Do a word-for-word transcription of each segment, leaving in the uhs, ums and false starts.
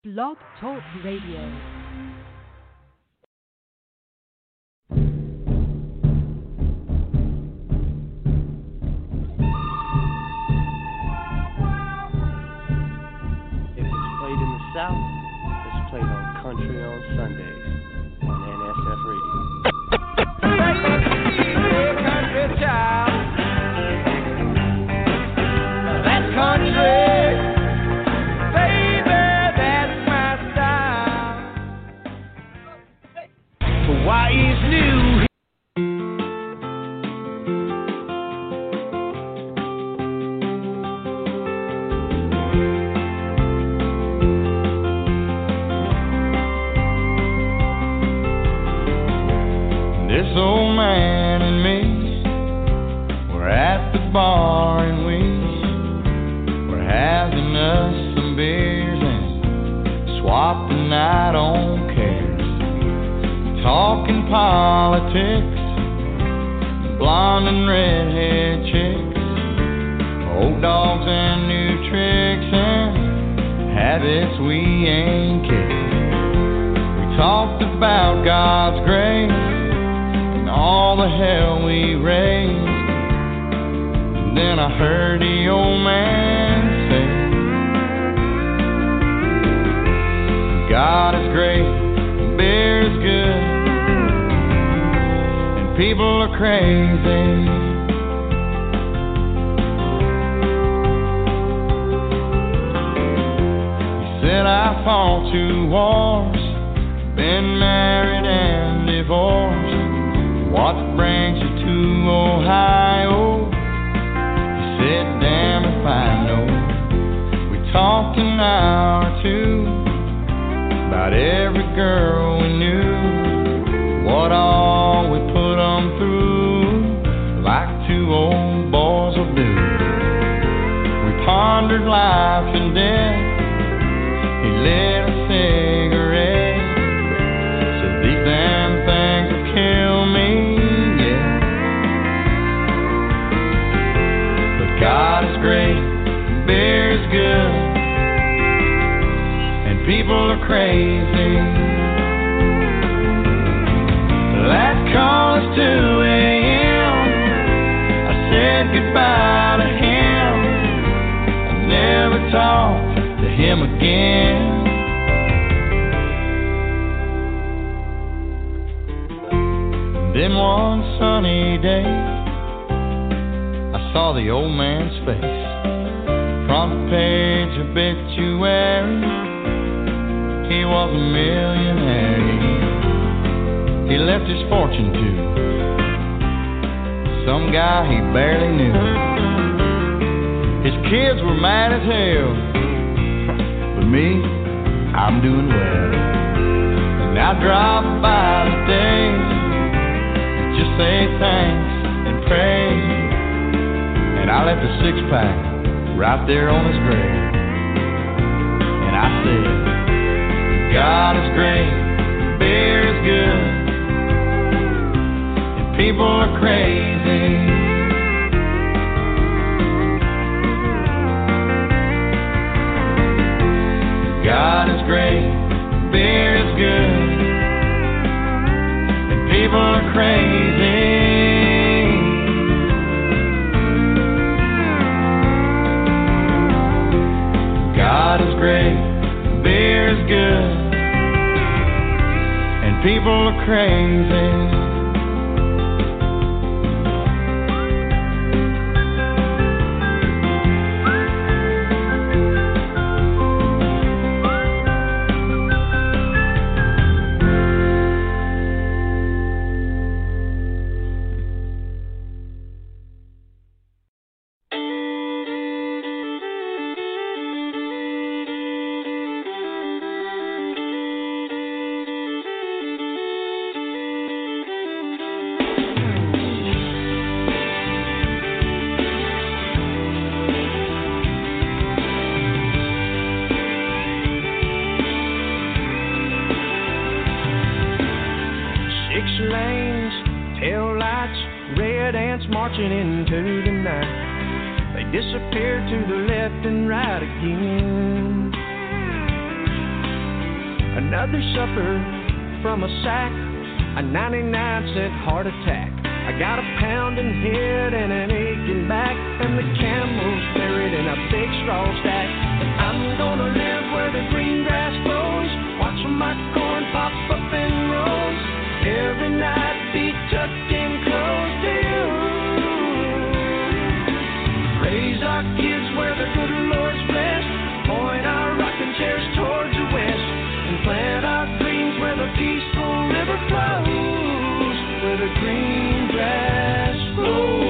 Blog Talk Radio. South is played on Country on Sundays on N S F Radio. Hey, country child, that's country, baby, that's my style. Hawaii's new. Old man and me, we're at the bar and we, we're having us some beers and swap the night on cares. Talking politics, blonde and redhead chicks, old dogs and new tricks and habits we ain't kicked. We talked about God's grace, all the hell we raised. And then I heard the old man say, God is great, beer is good, and people are crazy. He said I fought two wars, been married and divorced. What brings you to Ohio? He said, damn if I know. We talked an hour or two about every girl we knew, what all we put 'em through, like two old boys will do. We pondered life and death. He lit a cigarette, said these damn things will kill me. God is great, beer is good, and people are crazy. Last call is two a.m. I said goodbye to him. I never talked to him again. Then one sunny day, saw the old man's face, front page obituary. He was a millionaire. He, he left his fortune to some guy he barely knew. His kids were mad as hell, but me, I'm doing well. And I drop by today, just say thanks and pray. And I left a six-pack right there on his grave. And I said, God is great, beer is good, and people are crazy. God is great, beer is good, and people are crazy. God is great, beer is good, and people are crazy. marching into the night. They disappear to the left and right again. Another supper from a sack, a ninety-nine cent heart attack. I got a pounding head and an aching back, and the camel's buried in a big straw stack. But I'm gonna live where the green grass grows, watching my corn pop up in rows. Every night be tucked in close to you. Raise our kids where the good Lord's blessed, point our rocking chairs towards the west, and plant our dreams where the peaceful river flows, where the green grass grows.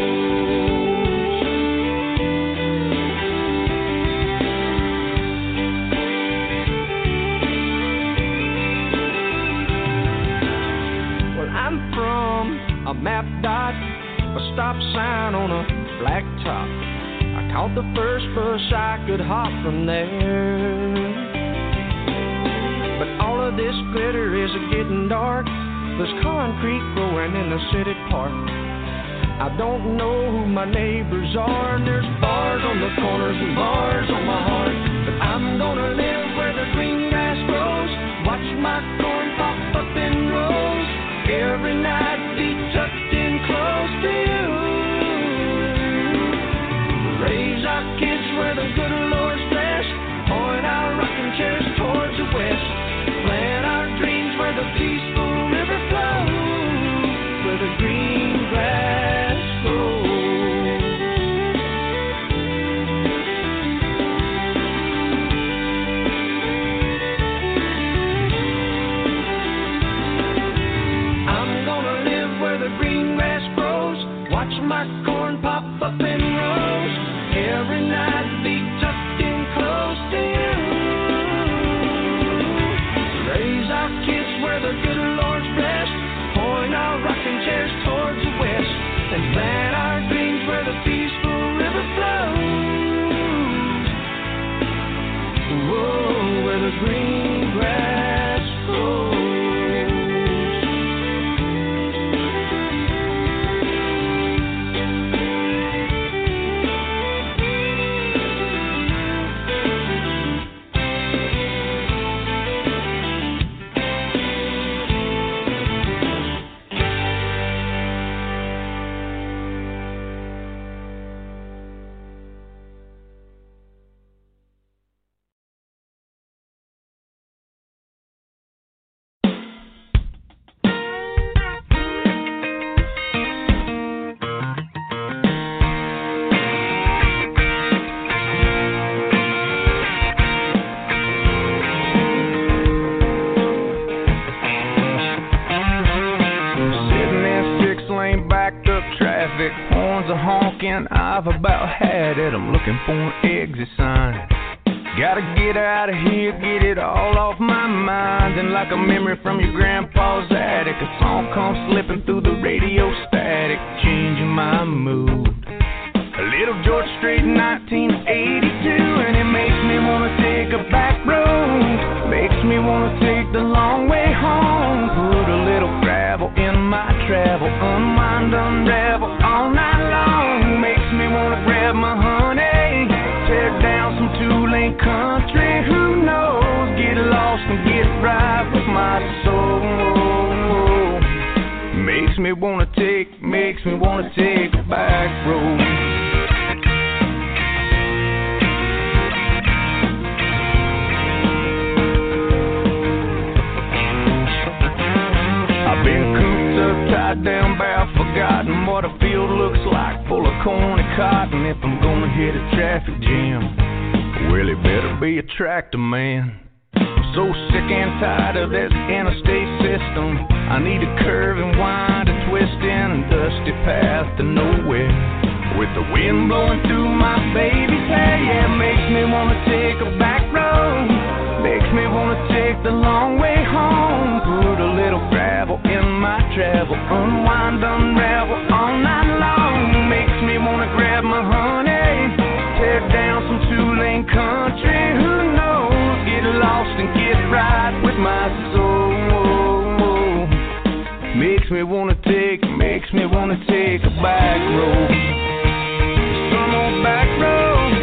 Well, I'm from a map dot, a stop sign on a black top. I caught the first bus I could hop from there. But all of this glitter is getting dark. There's concrete growing in the city park. I don't know who my neighbors are. There's bars on the corners and bars on my heart. But I'm gonna live where the green grass grows, watch my corn pop up in rows. Every night be tucked in close to you. Raise our kids where the good Lord's blessed, point our rocking chairs towards the west, plant our dreams where the peaceful river flows, where the green grass grows. I'm gonna live where the green grass grows, watch my corn pop up in rows. Every night be tucked in close to you. Raise our kids where the good Lord's blessed, point our rocking chairs towards the west, and plant our dreams where the peaceful river flows. Whoa, where the green grass grows. I've about had it, I'm looking for an exit sign. Gotta get out of here, get it all off my mind. And like a memory from your grandpa's attic, a song comes slipping through the radio static, changing my mood. A little George Strait, nineteen eighty-two, and it makes me wanna take a back road, makes me wanna take the long way home. Put a little gravel in my travel, unwind, unravel all night long. Makes me wanna grab my honey, tear down some two-lane country. Who knows? Get lost and get right with my soul. Makes me wanna take, makes me wanna take a back road. I've been cooped up, tied down, bow, forgotten what a field looks like, full of corn and cotton. If I'm gonna hit a traffic jam, well, it better be a tractor man. I'm so sick and tired of this interstate system. I need a curve and wind, a twist in a dusty path to nowhere, with the wind blowing through my baby's hair. Yeah, it makes me wanna take a back road, makes me wanna take the long way home. Put a little gravel in my travel, unwind, unravel all night long. Makes me wanna grab my honey, tear down some two-lane country. Who knows? Get lost and get right with my soul. Makes me wanna take, makes me wanna take a back road, some old back road.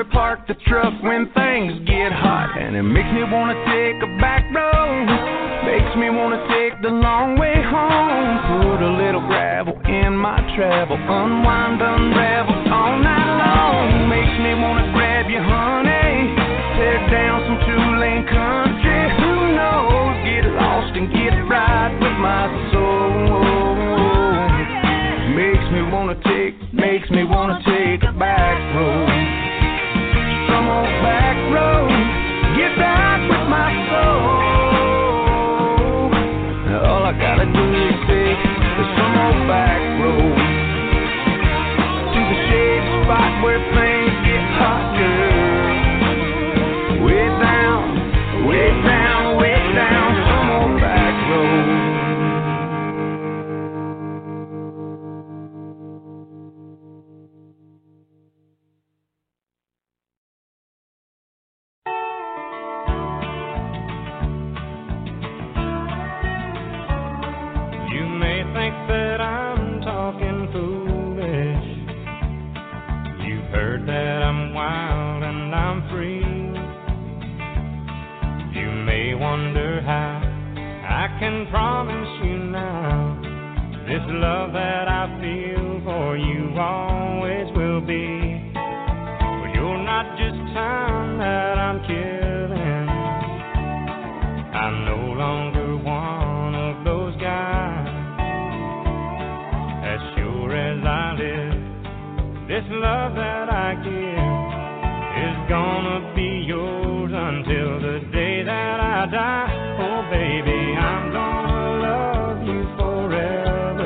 we park the truck when things get hot. And it makes me wanna take a back road, makes me wanna take the long way home. Put a little gravel in my travel, unwind, unravel all night long. Makes me wanna grab you, honey, tear down some two-lane country. Who knows, get lost and get right with my soul. Makes me wanna take, makes me wanna take a back road. Some old back road, get back with my soul. All I gotta do is take some old back road to the shade spot where things get hot, girl. Way down, way down, way down, some old back road. Love that I feel for you always will be. But you're not just time that I'm killing. I'm no longer one of those guys. As sure as I live, this love that I give is gonna be yours until the day that I die. Oh baby, I'm gonna love you forever.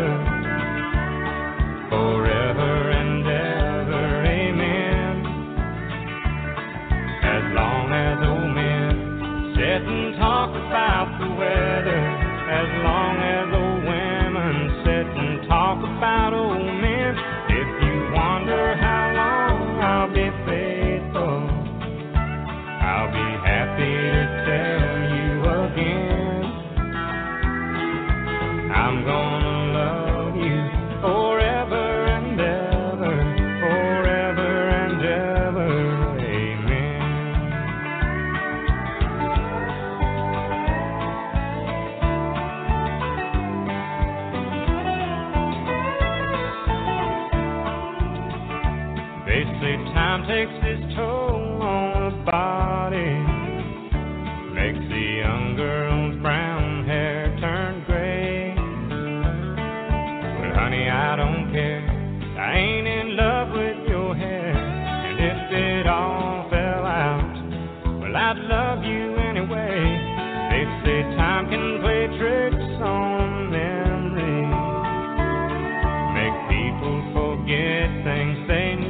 Forever and ever, amen. As long as old men sit and talk about the weather, as long as old women sit and talk about old men. If you wonder how long I'll be faithful, I'll be happy to tell you again. I'm gonna love you forever. Time takes its toll on the body, makes the young girl's brown hair turn gray. Well, honey, I don't care, I ain't in love with your hair. And if it all fell out, well, I'd love you anyway. They say time can play tricks on memory, make people forget things they knew.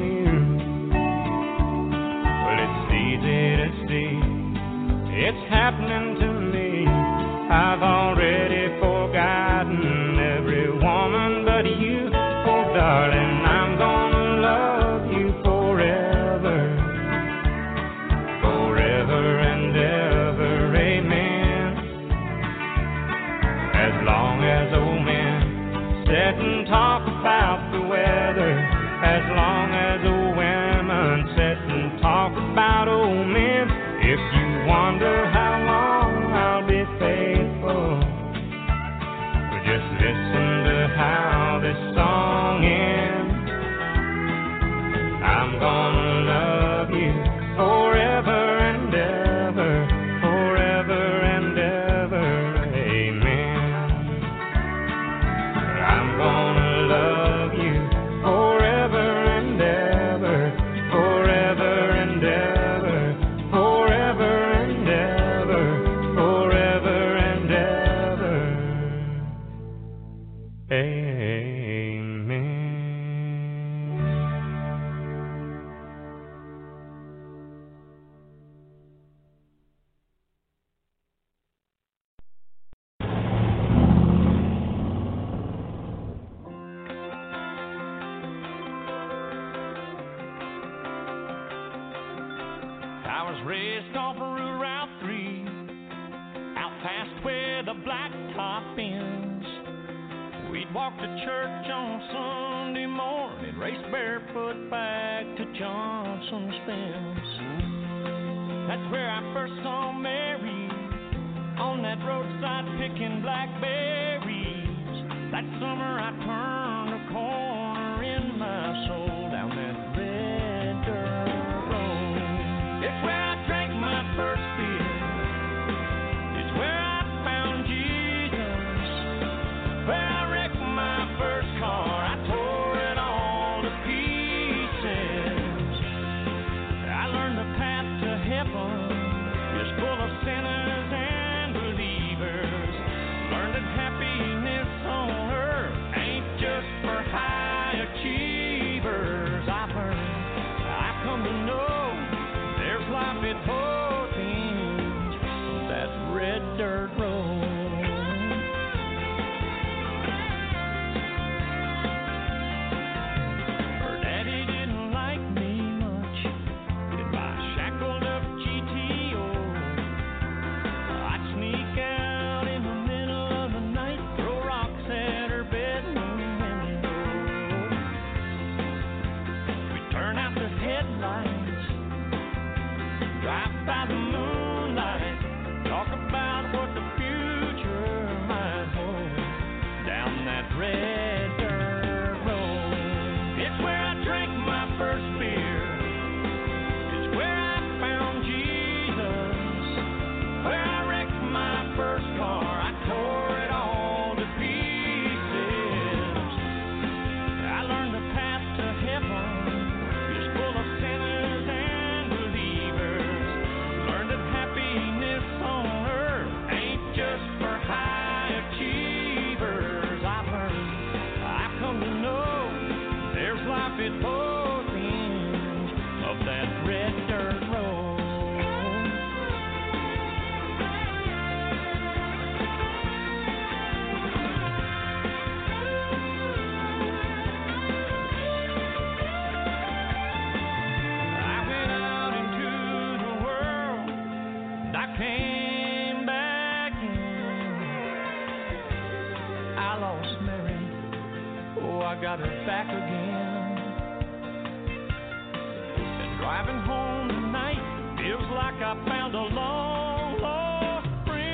It's happening to me. I've already forgotten every woman but you. Oh, darling, I'm gonna love you forever. Forever and ever, amen. As long as old men sit and talk about the weather, as long as old women sit and talk about old men. If you wonder how long I'll be faithful, well, just listen to how this song ends. I'm gonna love you forever and ever, forever and ever, amen. I'm gonna love you forever and ever, forever and ever. Raced off Route three, out past where the blacktop ends. We We'd walk to church on Sunday morning, race barefoot back to Johnson's fence. That's where I first saw Mary, on that roadside picking blackberries. That summer I turned a corner in my soul down that red dirt road. It's where I drank my first beer. It's where I found Jesus. Where I wrecked my first car. I tore it all to pieces. I learned the path to heaven is full of sinners and believers. Learned that happiness on earth ain't just for high achievers. I've learned, I've come to know there's life at both ends of that red dirt road. Her daddy didn't like me much in my shackled up G T O. I'd sneak out in the middle of the night, throw rocks at her bedroom window. We'd turn out the headlights, drive by the moonlight, talk about what the future might hold down that red dirt road. It's where I drank my first beer. It's where I found Jesus. Where I wrecked my first car. I tore it all to pieces. I learned the path to heaven is full of sinners and believers. Learned that happiness on earth ain't just for high achievers. I've learned, I've come to know there's life at both ends of that red dirt road. I went out into the world and I came back in. I lost Mary, oh, I got her back again. And driving home tonight feels like I found a long lost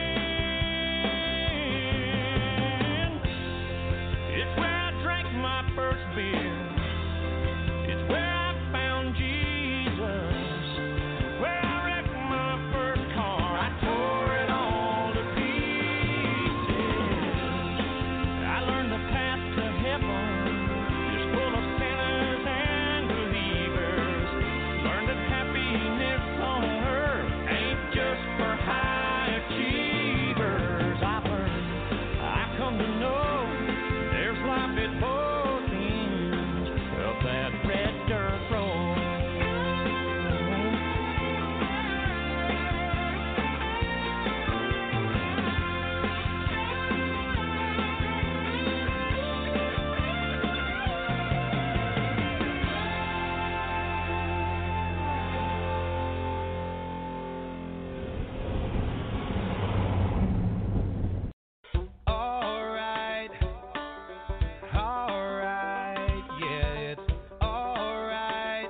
friend. It's where I drank my first beer. It's where I found Jesus. Where I wrecked my first car. I tore it all to pieces. I learned the path to heaven is full of sinners and believers. Learned that happiness on earth ain't just for high achievers. I've learned, I've come to know there's life at both ends of that red dirt road. Alright, alright, yeah, it's alright,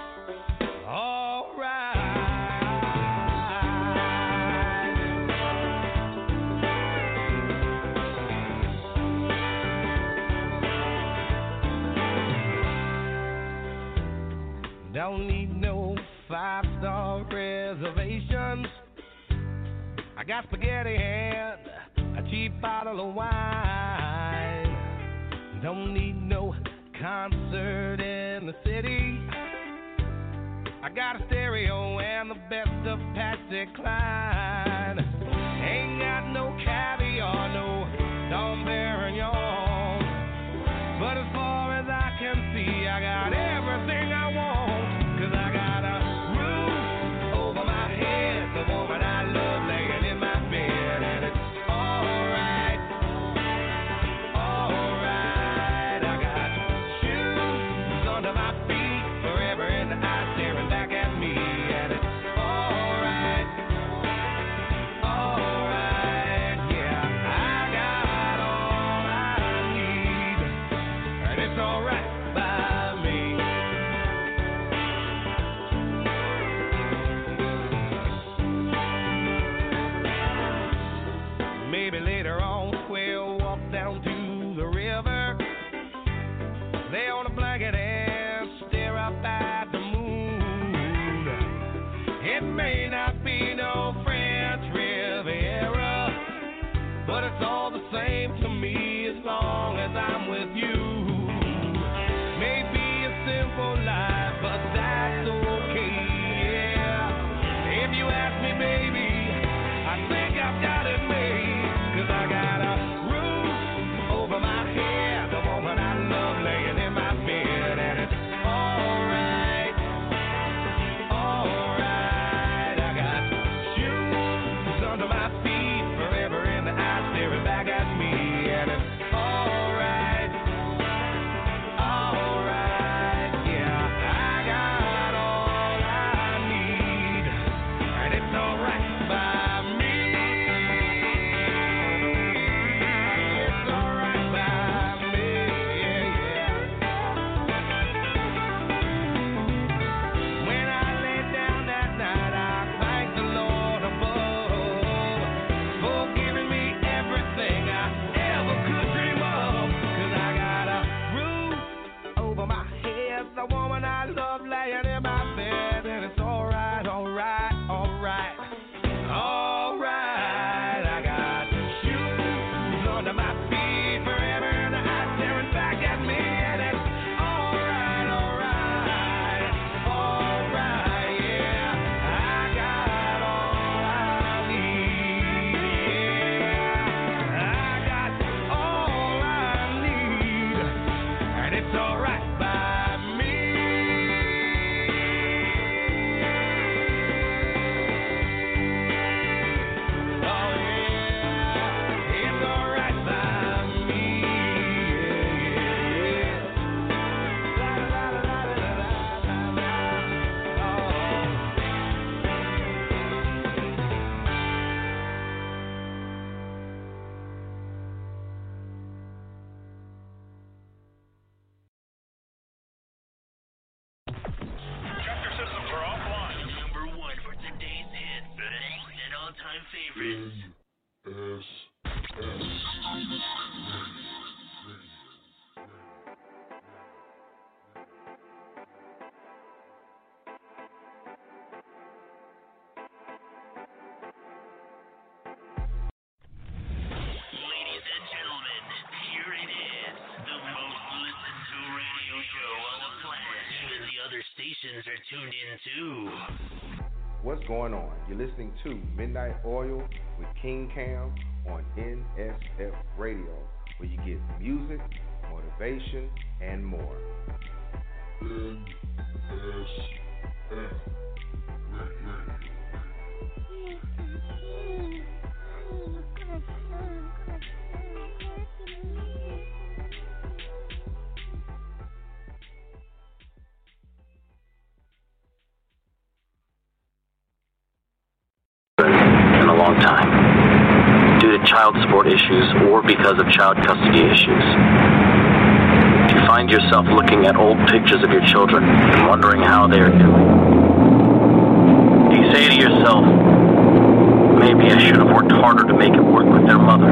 alright. Don't need no five-star reservations. I got spaghetti and a cheap bottle of wine. Don't need no concert in the city. I got a stereo and the best of Patsy Cline. Ain't got no caviar, no Dom Perignon. But as far as I can see, I got everything I want. 'Cause I got a roof over my head, the woman I love laying in my bed, and it's alright, alright. I got shoes under my feet, forever in the eye staring back at me, and it's alright, It may not be no French Riviera, but it's all the same to me as long as I'm with you. Maybe a simple life, but that's okay, yeah. If you ask me, baby, I think I've got it made, 'cause I got a roof over my head, the woman I love laying in my bed, and it's alright, alright. I got shoes under my feet, forever in the eye staring back at me, and it's alright, alright, yeah. I got all I need, and it's alright by me. It's alright by me, yeah, yeah. When I lay down that night, I thank the Lord above for giving me everything I ever could dream of. 'Cause I got a roof over my head, the woman I love laying in my bed, and it's alright, alright, alright, alright. I got shoes under my feet, forever in the eye staring back at me, and it's alright, alright, alright, yeah. I got all I need, yeah. I got all I need, and it's alright by me. Oh yeah, it's alright by me, yeah, yeah, yeah. La la la la la la la la. Chapter systems are offline. Number one for today's hits and all-time favorites. Ladies and gentlemen, here it is, the most listened to radio show on the planet. Even the other stations are tuned in too. What's going on? You're listening to Midnight Oil with King Cam on N S F Radio, where you get music, motivation, and more. N S F in a long time, due to child support issues or because of child custody issues. Do you find yourself looking at old pictures of your children and wondering how they are doing? Do you say to yourself, maybe I should have worked harder to make it work with their mother?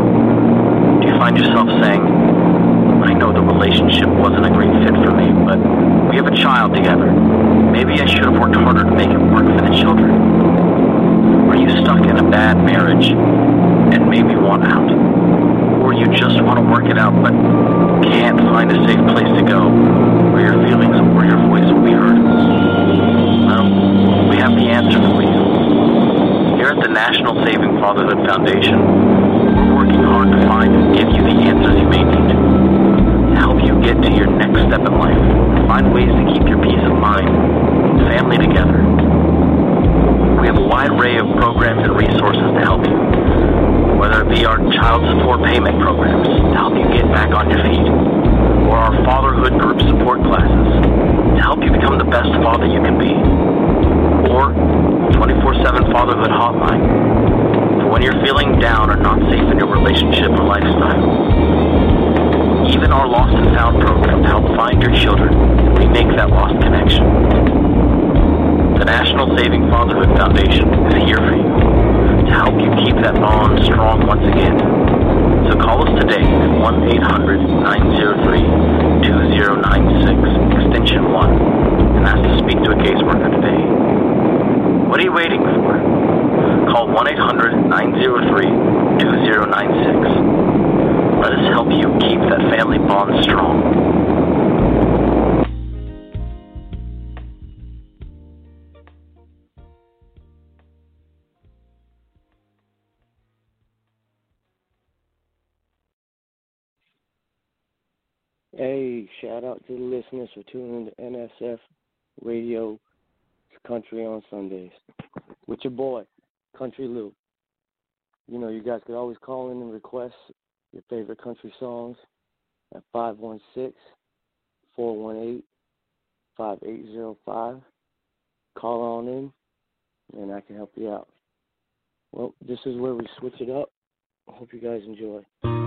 Do you find yourself saying, I know the relationship wasn't a great fit for me, but we have a child together. Maybe I should have worked harder to make it work for the children. Are you stuck in a bad marriage and maybe want out? Or you just want to work it out but can't find a safe place to go where your feelings or your voice will be heard? Well, we have the answer for you. Here at the National Saving Fatherhood Foundation, we're working hard to find and give you the answers you may need to help you get to your next step in life, find ways to keep your peace of mind and family together. We have a wide array of programs and resources to help you, whether it be our child support payment programs to help you get back on your feet, or our fatherhood group support classes to help you become the best father you can be, or twenty-four seven fatherhood hotline for when you're feeling down or not safe in your relationship or lifestyle. Even our Lost and Found program to help find your children and remake that lost connection. The National Saving Fatherhood Foundation is here for you to help you keep that bond strong once again. So call us today at one eight hundred nine oh three two oh nine six, extension one, and ask to speak to a caseworker today. What are you waiting for? Call one eight hundred nine oh three two oh nine six. Let us help you keep that family bond strong. Hey, shout out to the listeners for tuning in to N S F Radio Country on Sundays with your boy, Country Lou. You know, you guys could always call in and request your favorite country songs at five one six, four one eight, five eight zero five. Call on in, and I can help you out. Well, this is where we switch it up. I hope you guys enjoy.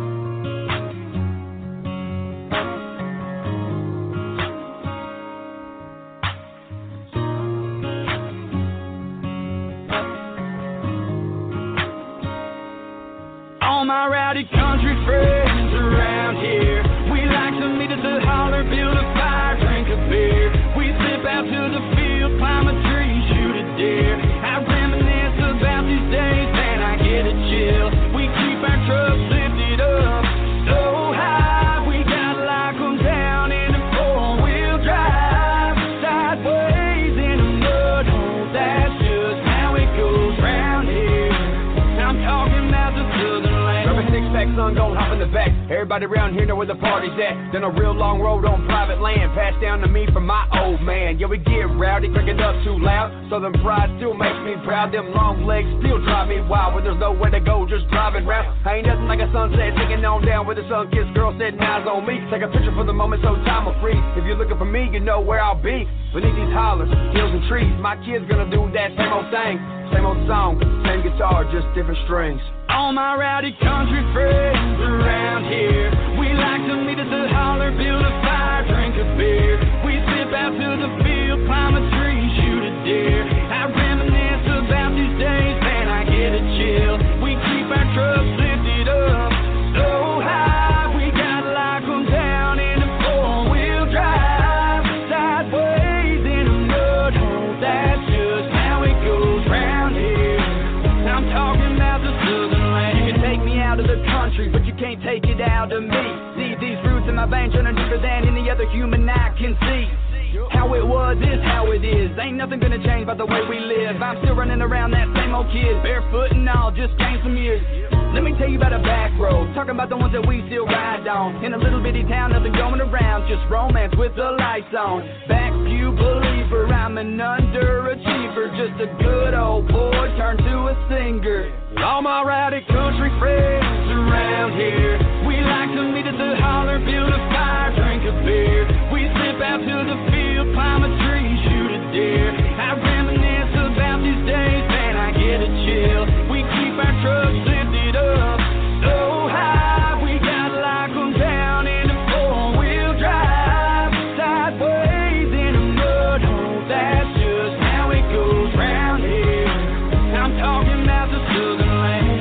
All my rowdy country friends around here, we like to meet at the holler, build a fire, drink a beer. We slip out to the field, climb a tree, shoot a deer. I reminisce about these days and I get a chill. We keep our trucks lifted up so high, we gotta lock them down in a four-wheel drive. Sideways in the mud hole, that's just how it goes round here. I'm talking about the southern six-pack, son, gon' hop in the back. Everybody around here know where the party's at. Then a real long road on private land, passed down to me from my old man. Yeah, we get rowdy, crank it up too loud. Southern pride still makes me proud. Them long legs still drive me wild. When there's nowhere to go, just driving round. I ain't nothing like a sunset, taking on down with the sun-kissed girl setting eyes on me. Take a picture for the moment so time will freeze. If you're looking for me, you know where I'll be. Beneath these hollers, hills and trees. My kids gonna do that same old thing. Same old song, same guitar, just different strings. All my rowdy country friends around here, we like to meet at the holler, build a fire, drink a beer. We slip out to the field, climb a tree, shoot a deer. I reminisce about these days, man, I get a chill. We keep our trucks lifted up so high, we gotta lock them down in a four-wheel drive. Sideways in a mud hole, that's just how it goes round here. I'm talking about the southern land. You can take me out of the country, but you can't take it out of me. See, these roots in my veins running deeper than any other human I can see. How it was is how it is. Ain't nothing gonna change about the way we live. I'm still running around that same old kid, barefoot and all, just gained some years. Let me tell you about a back road, talking about the ones that we still ride on. In a little bitty town, nothing going around, just romance with the lights on. Back view believer, I'm an underachiever, just a good old boy turned to a singer. All my rowdy country friends around here, we like to meet at the holler, build a fire, drink a beer. We slip out to the field, climb a tree, shoot a deer. I reminisce about these days, man, I get a chill. We keep our trucks lifted up so high, we gotta lock them down in a four-wheel drive. Sideways in a mud hole, that's just how it goes round here. I'm talking about the southern land.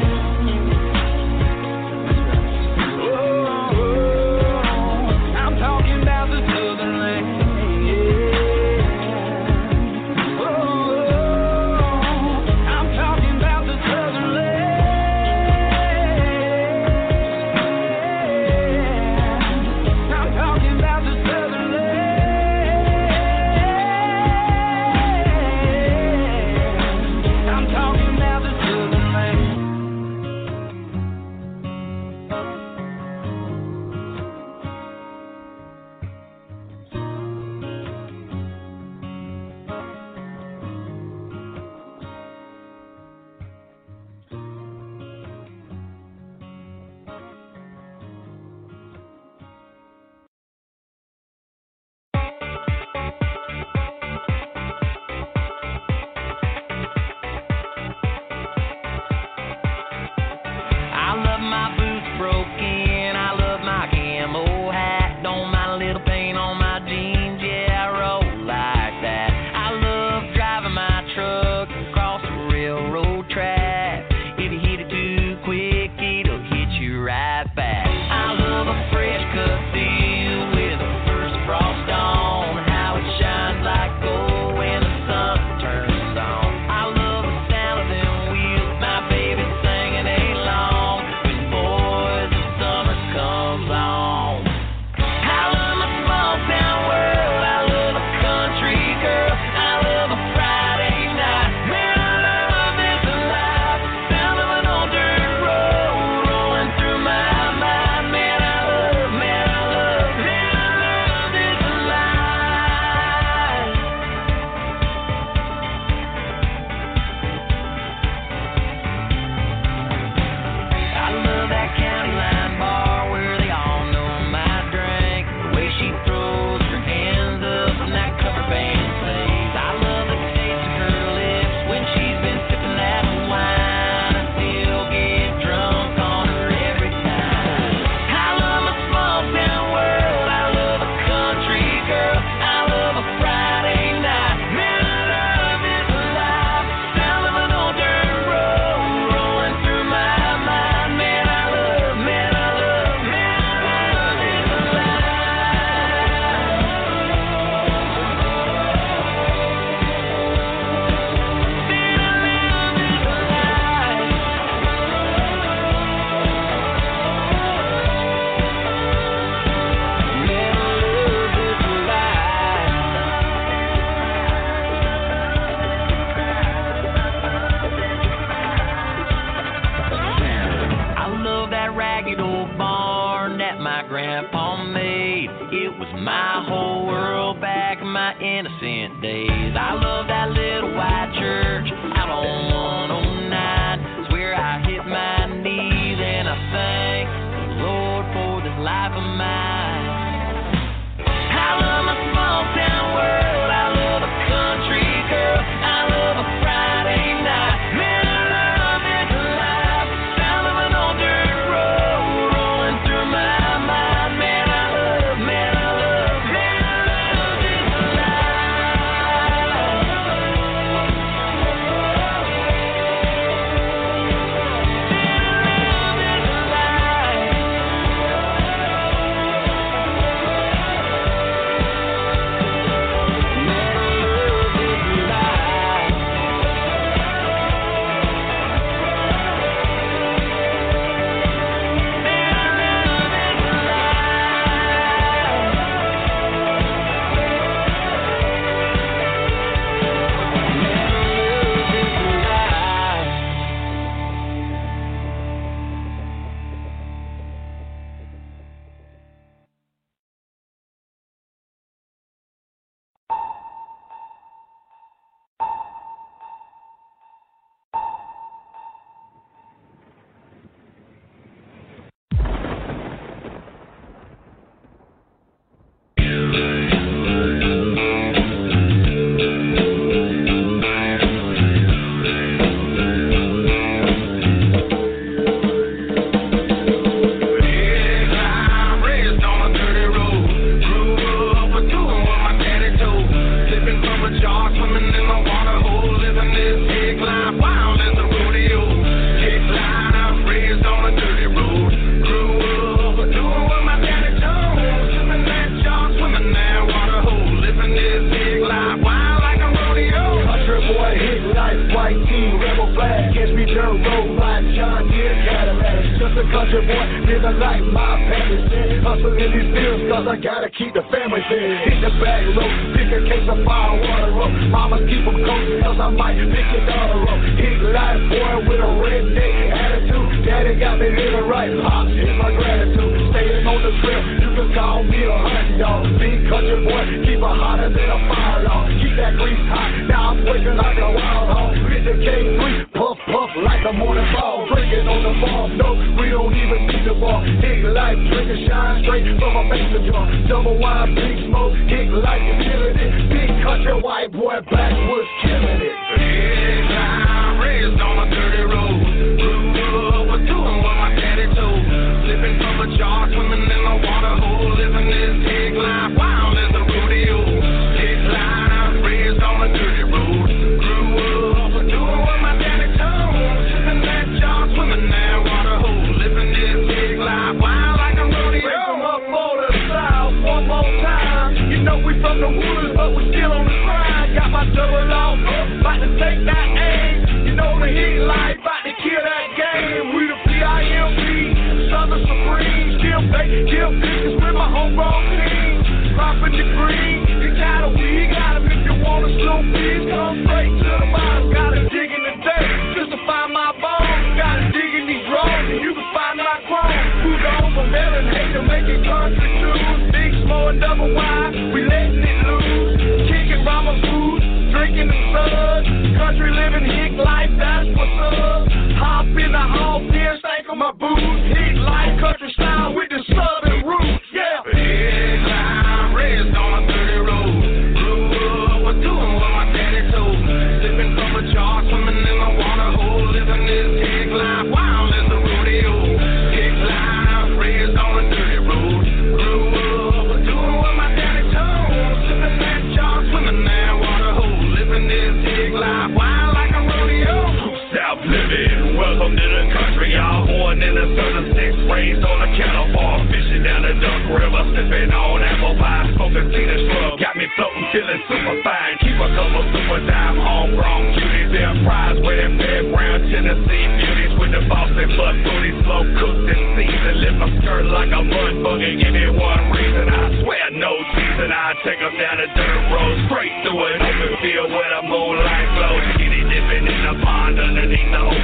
Oh, oh, I'm talking about the southern land, yeah. grandpa made. It was my whole world back in my innocent days. I love that little white church out on one oh nine. Swear I hit my knees and I thank the Lord for this life of mine. I love my small town world. I love a country girl. I love a Friday night. Man, I love this life. Sound of an old dirt road rolling through my mind. Man, I love, man, I love, man, I love this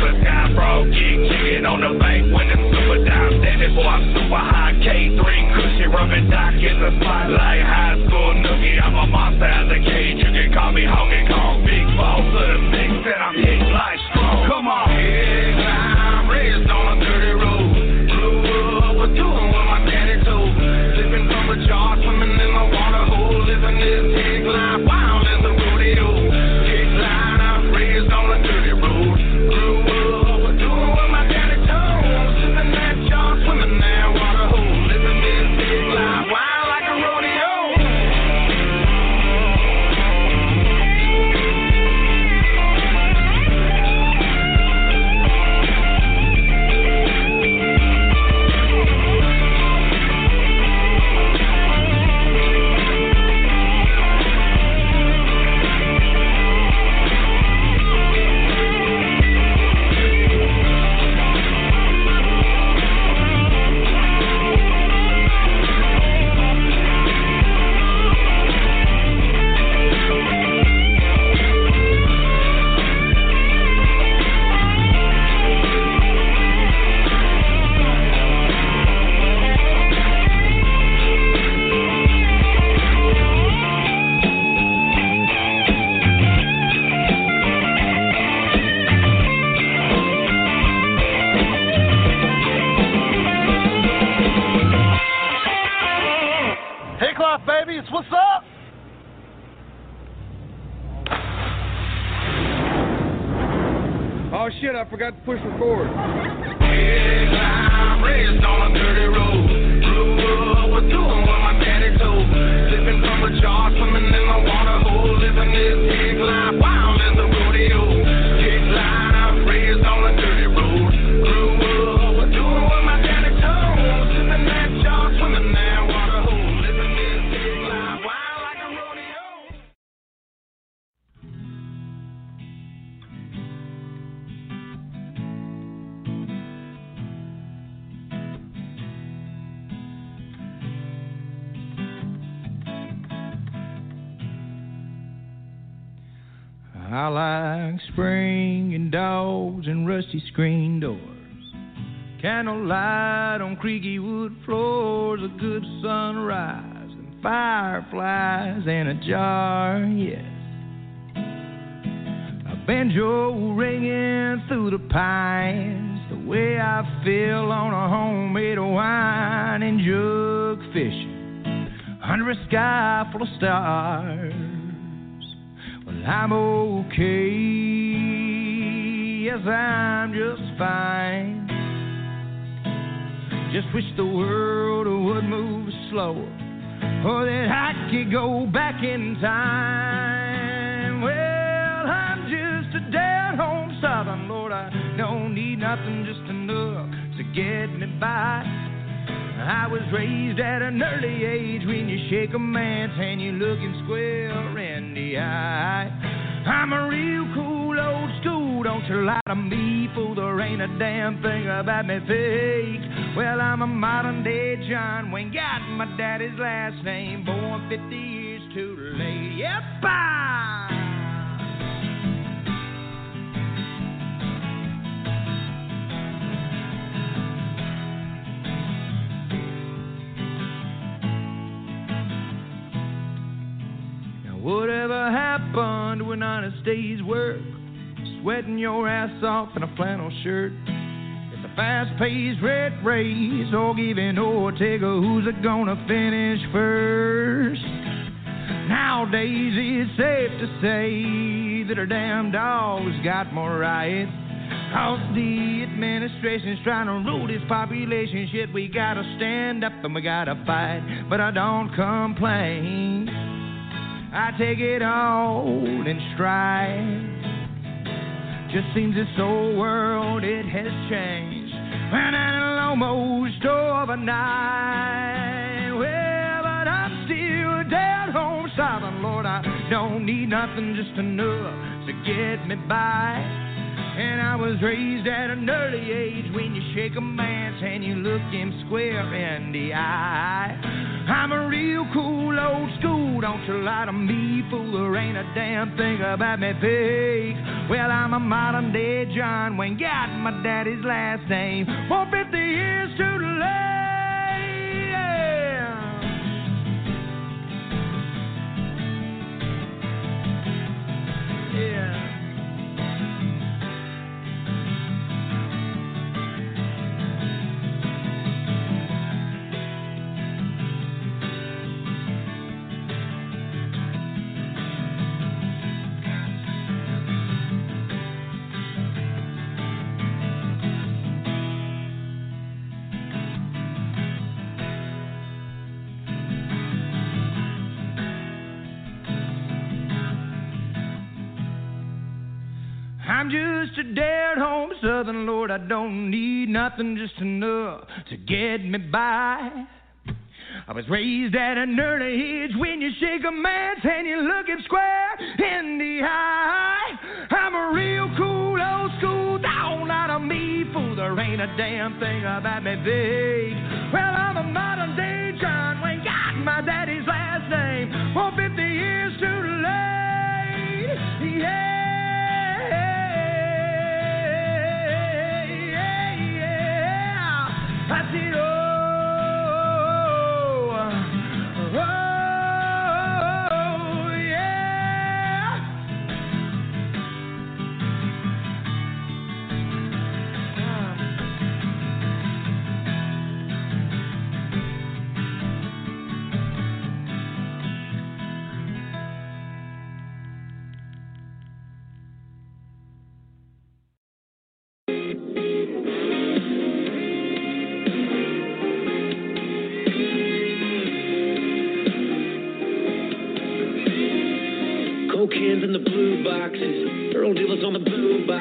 on the bank when it's super down, standing for I'm super high, K three, cushion Oh shit, I forgot to push record. I'm raised on a dirty road. Grew up with doing what my daddy told. Sipping from a jar, swimming in the water hole. Living this big life, wild as a rodeo. Big line, I'm raised on a dirty road. Grew up with doing what my daddy told. Sipping that jar, swimming that water hole. Living this big life, wild like a rodeo. I like spring and dogs and rusty screen doors, candlelight on creaky wood floors, a good sunrise and fireflies in a jar, yes. A banjo ringing through the pines, the way I feel on a homemade wine and jug fishing under a sky full of stars. I'm okay, yes, I'm just fine. Just wish the world would move slower, or that I could go back in time. Well, I'm just a down-home southern, Lord, I don't need nothing, just enough to get me by. I was raised at an early age. When you shake a man's hand, you look him square in the eye. I'm a real cool old school, don't you lie to me, fool, there ain't a damn thing about me fake. Well, I'm a modern day John Wayne, got my daddy's last name, born fifty years too late. Yep, bye. Whatever happened to an honest day's work? Sweating your ass off in a flannel shirt. It's a fast-paced red race, or giving or take, who's it gonna finish first? Nowadays it's safe to say that our damn dogs got more rights, 'cause the administration's trying to rule this population. Shit, we gotta stand up and we gotta fight, but I don't complain. I take it all in stride. Just seems this old world, it has changed, and almost overnight. Well, but I'm still down home southern, Lord, I don't need nothing, just enough to get me by. And I was raised at an early age. When you shake a man's hand, you look him square in the eye. I'm a real cool old school, don't you lie to me, fool, there ain't a damn thing about me fake. Well, I'm a modern day John Wayne, got my daddy's last name, for fifty years too late, yeah. Yeah. I'm just a dead-home southern, Lord, I don't need nothing, just enough to get me by. I was raised at an early age. When you shake a man's hand, you look him square in the eye. I'm a real cool old school, don't lie to me, fool, there ain't a damn thing about me big. Well, I'm a modern day John Wayne, got my daddy's last name, for fifty years too late, yeah. I said, oh, oh, yeah.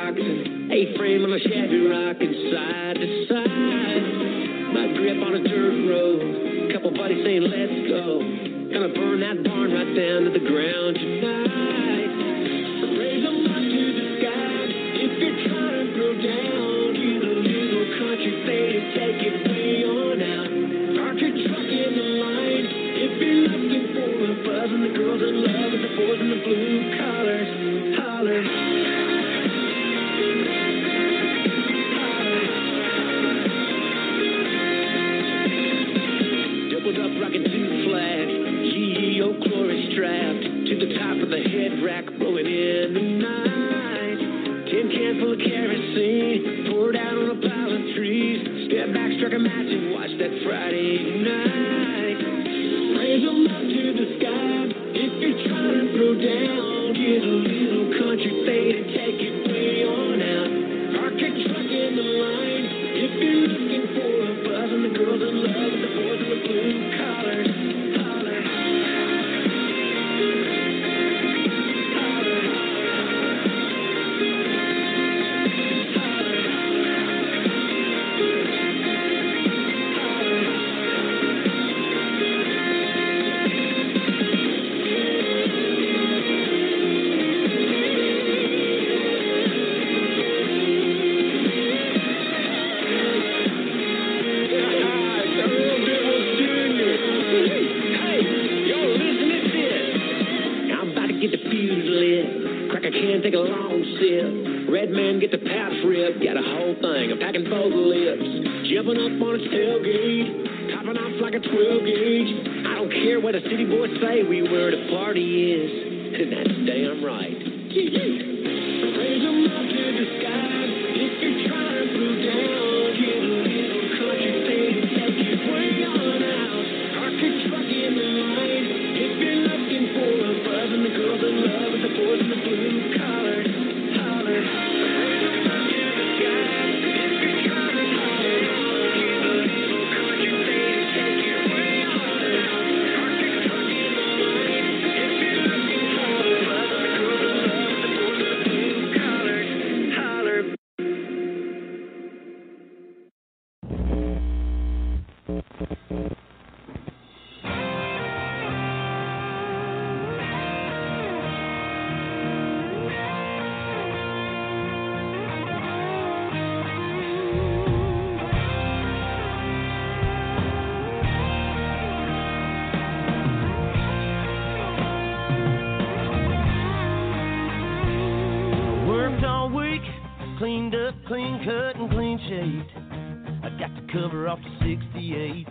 rocks and A-frame on a shabby rocking side to side. My grip on a dirt road, couple buddies saying let's go. Gonna burn that barn right down to the ground tonight. Raise them up to the sky if you're trying to throw down. Get a little country thing and take it way on out. Park your truck in the line if you're looking for a buzz and the girls in love and the boys in the blue collars. Holler. Up rocking two flat, G E O glory strapped to the top of the head rack, blowing in the night. Tin can full of kerosene, poured out on a pile of trees. Step back, struck a match and watched that Friday night. Raise them up to the sky if you're trying to throw down. Get a little country fade and take it way on out. Park your truck in the line if you're looking for a buzz and the girls in love with the boys in the blue collars. Holler. Take a long sip. Red man get the pouch rip. Got a whole thing. I'm packing both lips. Jumping up on its tailgate. Popping off like a twelve gauge. I don't care what the city boys say. We where the party is. And that's damn right. Raise them up to the sky. If you're trying to throw down. Get a little country thing. Take it way on out. Park your truck in the line. If you're looking for a buzz and the girls in love with the boys in the blue collars. Holler. Raise them up to the sky. If you're trying to holler. Get a little country thing. Take it way on out. Park your truck in the line. If you're looking for a buzz and the girls in love with the boys in the blue collars. Holler. Worked all week, cleaned up, clean cut, and clean shaved. I got the cover off the sixty-eight.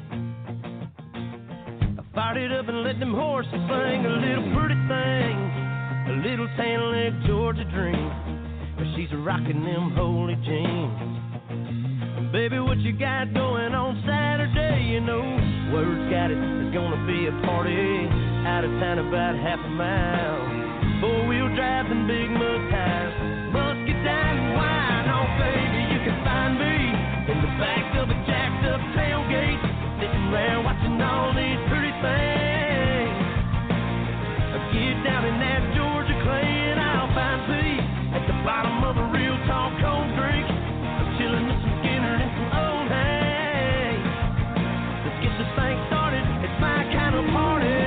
I fired it up and let them horses sing a little pretty thing, a little tan leg Georgia dream. But she's rocking them holy jeans. Baby, what you got going on Saturday? You know, word's got it, there's gonna be a party out of town about half a mile. Four-wheel drives and big mud tires, musket down and wine. Oh, baby, you can find me in the back of a jacked-up tailgate, sitting around watching all these pretty things. Get down in that Georgia clay and I'll find peace at the bottom of a real tall cold drink. I'm chilling with some Skinner and some old hay. Let's get this thing started, it's my kind of party.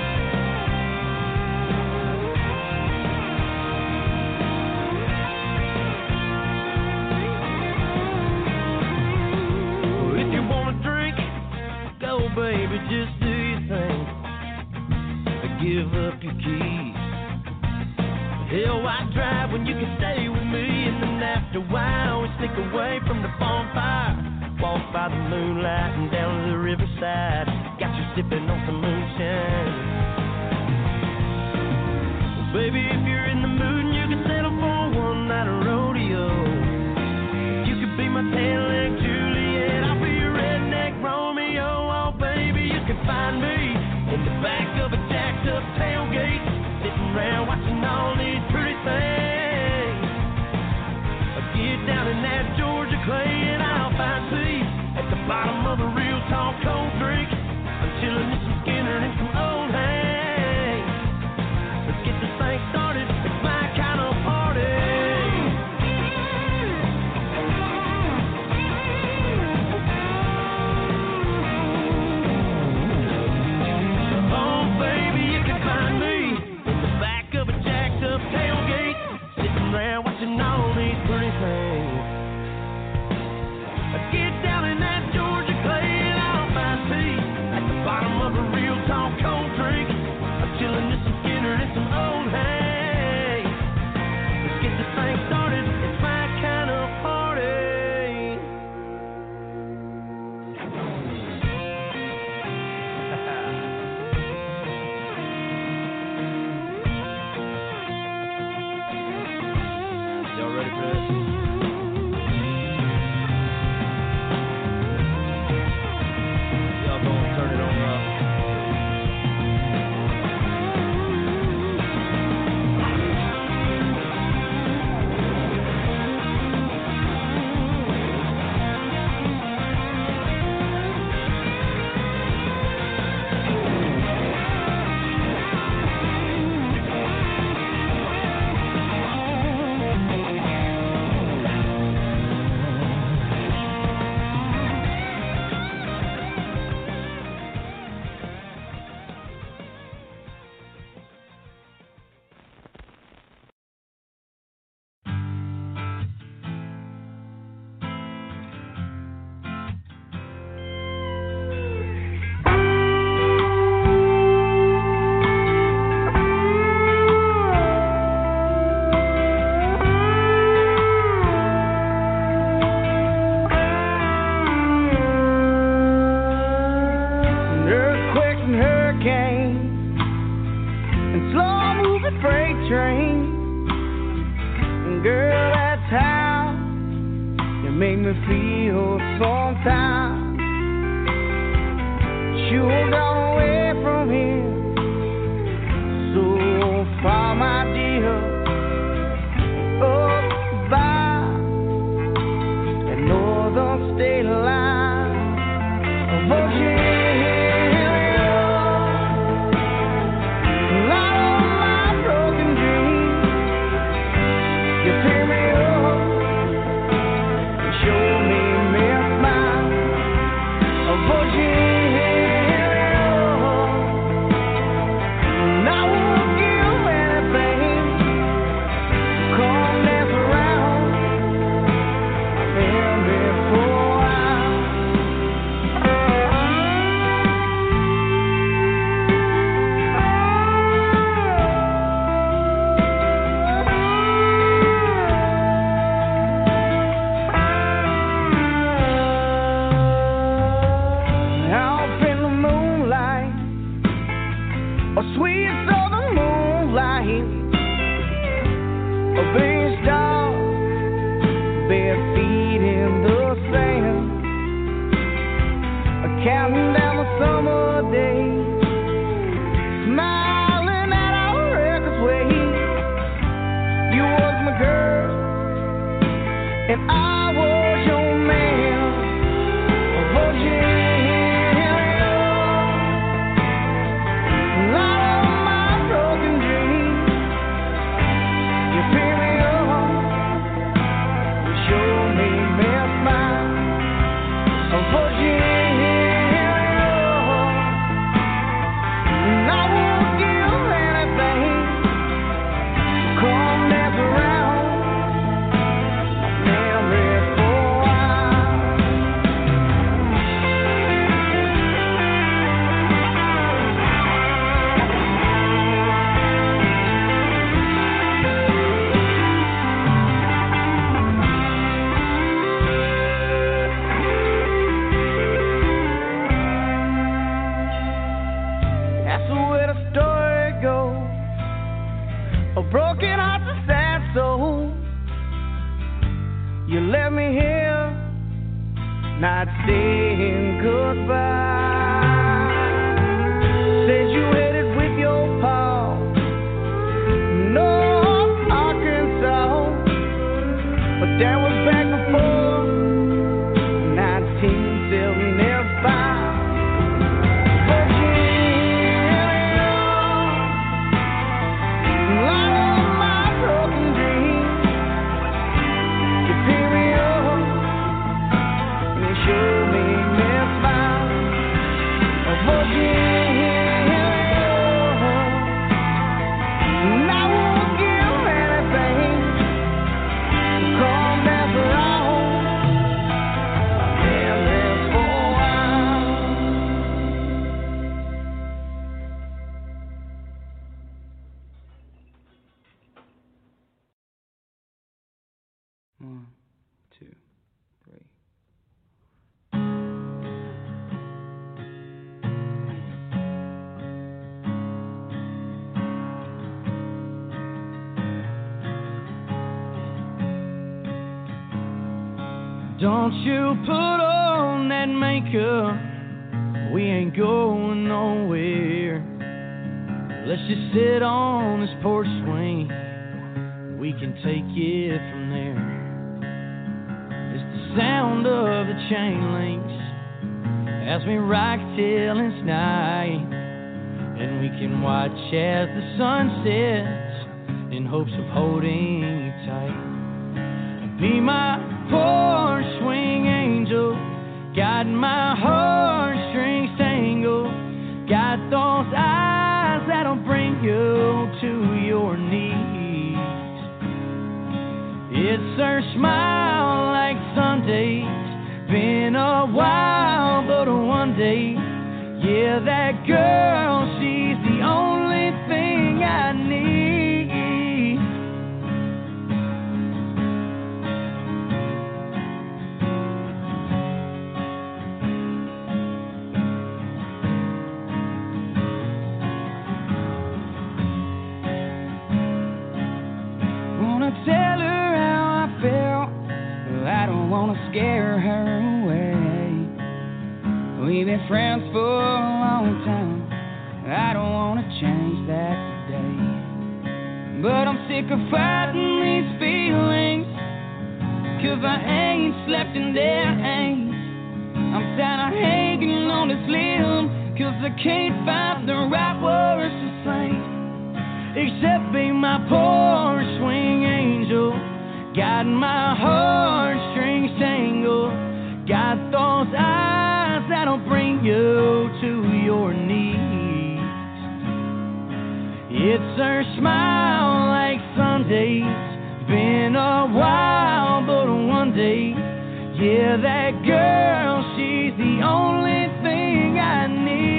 Baby, just do your thing. Give up your keys. Hell, why drive when you can stay with me? And then after a while, we sneak away from the bonfire. Walk by the moonlight and down to the riverside. Got you sipping on some moonshine. Well, baby, if you're in the mood and you can settle for one night of rodeo, you could be my tan-leg Juliet. I'll be your redneck Romeo. Oh, baby, you can find me in the back of a jacked-up tailgate, sitting around watching all these pretty things. I get down in that Georgia clay and I'll find peace at the bottom of a real tall cold drink. I'm chilling with some Skinner and some old hay. Let's get this thing started, it's my kind of party. pretty thing. I get down in that Georgia clay and I'll find peace at the bottom of a real tall cold drink. I'm chilling to some Skinner and some old hay. Let's get this thing started. It's my kind of party. Y'all ready for this? Y'all gonna turn it on up. Earthquakes and hurricanes and slow-moving freight trains. And girl, that's how you make me feel sometimes. Sure gone away from here so far, my dear. Up by that northern state line, Virginia. A sweet southern moonlight, a big star, bare feet in the sand, a counting down the summer days, smiling at our reckless ways. You was my girl, and I was your man, Virginia. Broken hearts and sad souls. You left me here, not saying goodbye. Said you headed with your pa North Arkansas, but that was back before nineteen seventy-five. Call two, three. Don't you put on that makeup, we ain't going nowhere. Let's just sit on this porch swing, we can take it from there. It's the sound of the chain links as we rock till it's night, and we can watch as the sun sets in hopes of holding you tight. Be my porch swing angel, got my heartstrings tangled, got those eyes that'll bring you to your knees. It's her smile like Sundays, been a while but one day, yeah, that girl, she's the only thing I need. Tell her how I feel, I don't wanna scare her away. We've been friends for a long time, I don't wanna change that today. But I'm sick of fighting these feelings, cause I ain't slept in days. I'm tired of hanging on this limb, cause I can't find the right words to say. Except be my porch swing angel, got my heartstrings tangled, got those eyes that'll bring you to your knees. It's her smile like Sundays, been a while but one day, yeah, that girl, she's the only thing I need.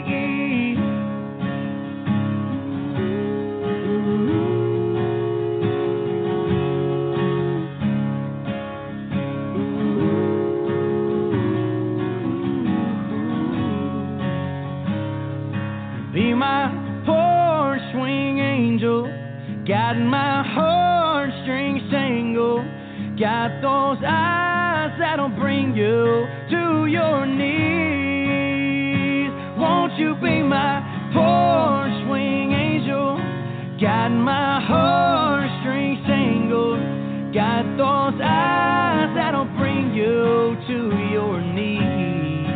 Be my porch swing angel, got my heartstrings tangled, got those eyes that'll bring you to your knees. Won't you be my porch swing angel, got my heartstrings tangled, got those eyes that'll bring you to your knees.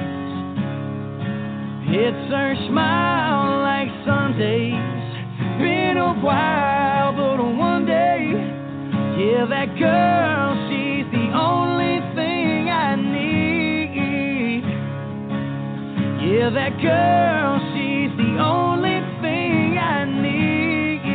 It's her smile like Sundays, been a while but one day, yeah, that girl, she's the only thing I need. Yeah, that girl, she's the only thing I need.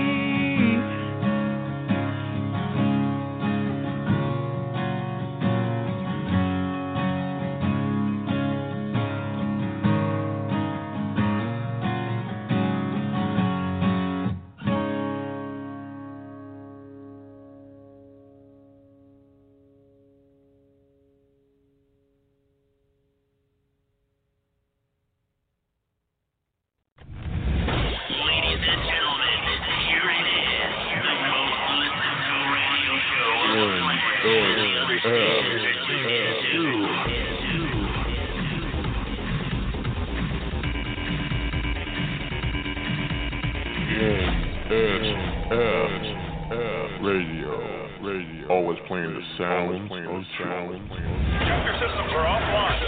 Always playing the sound. Computer systems are offline.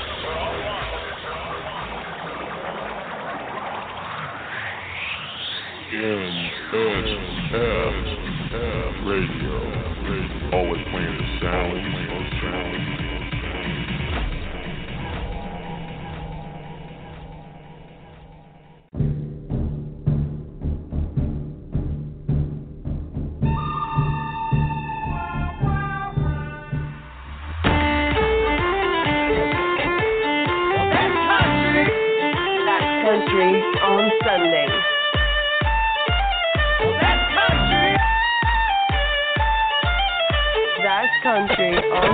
N S F Radio. Always playing the sound. On Sundays. That's country. That's country on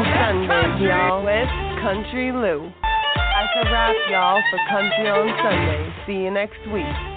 wrap, y'all, with Country Lou. That's a wrap, y'all, for Country on Sunday. See you next week.